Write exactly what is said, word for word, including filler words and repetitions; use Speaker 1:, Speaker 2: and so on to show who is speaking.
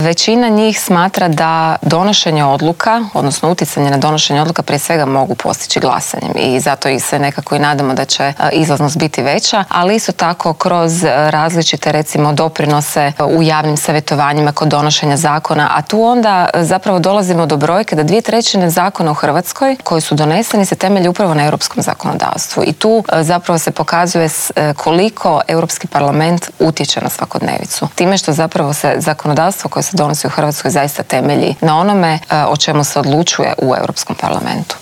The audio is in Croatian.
Speaker 1: Većina njih smatra da donošenje odluka, odnosno utjecanje na donošenje odluka prije svega mogu postići glasanjem i zato ih se nekako i nadamo da će izlaznost biti veća, ali isto tako kroz različite recimo doprinose u javnim savjetovanjima kod donošenja zakona, a tu onda zapravo dolazimo do brojke da dvije trećine zakona u Hrvatskoj koji su doneseni se temelji upravo na europskom zakonodavstvu i tu zapravo se pokazuje koliko Europski parlament utječe na svakodnevicu. Time što zapravo se zakonodavstvo koje se donosi u Hrvatskoj zaista temelji na onome o čemu se odlučuje u Europskom parlamentu.